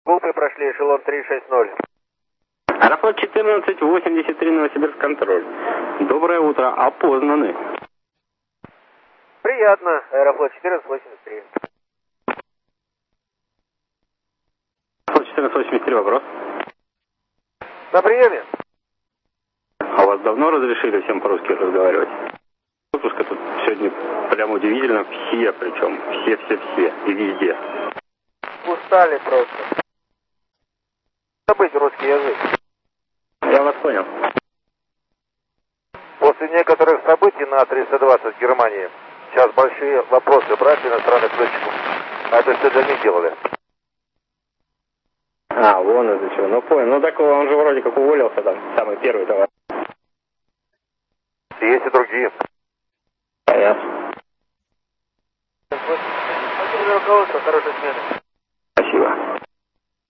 Глупые прошли эшелон 360. Аэрофлот 1483, Новосибирск, контроль. Доброе утро, опознаны. Приятно, Аэрофлот 1483. Аэрофлот 1483, вопрос. На приеме. А у вас давно разрешили всем по-русски разговаривать? Выпуска тут сегодня прям удивительно, все причем, все, и везде. Устали просто. Забыть русский язык. Я вас понял. После некоторых событий на 320 в Германии сейчас большие вопросы брать иностранных летчиков. А это все для них делали. А, вон из-за чего. Ну понял. Ну так он же вроде как уволился там, самый первый товар. Есть и другие. Понятно. Спасибо за руководство, хорошей смены.